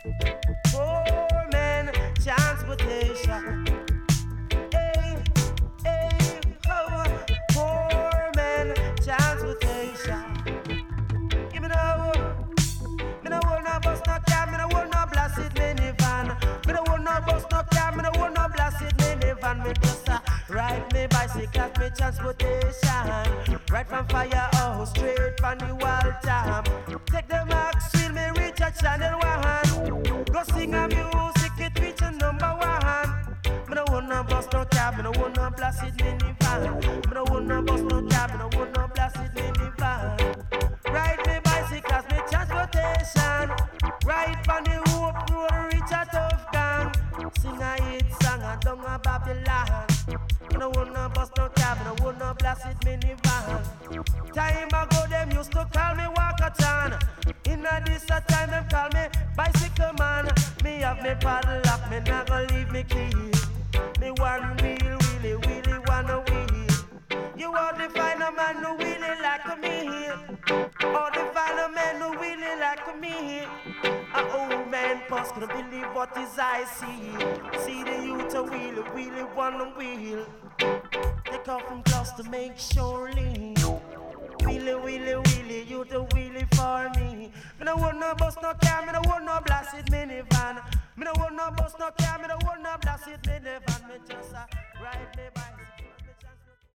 Poor man transportation. Hey, hey, oh, poor man transportation. Give me the me no want no bus, no cab, me no want no blasted minivan. Me no want no bus, no cab, me no want no blasted minivan. Me just ride me bicycle, me transportation. Right from Firehouse, straight from the Waltham. Take the Maxwell, me reach a channel 1. Go sing a music, it reach a number 1. Me no want no bus, no cab, me no want no blasted minivan. Me no want no bus, no cab, me no want no blasted minivan. Ride me bicycles, me transportation. Ride from the Hope Road, reach a tough gang. Sing a hit song, a down a Babylon. Me no want no bus, no cab, me no want no blasted minivan. Time ago, them used to call me Walkathon. In a this a time, them call me Bicycle Man. Me have me paddle up, me not gonna leave me key. Me one wheel, really wanna wheel. You are the final man who really like me. All the final men who really like me. A old man post couldn't believe what his eyes see. See the youth a really wanna wheel. They come from close to make sure lean. Wheelie, you the wheelie for me. Me no want no bus, no car, me no want no blasted minivan. Me no want no bus, no car, me no want no blasted minivan. Me just ride me bicycle.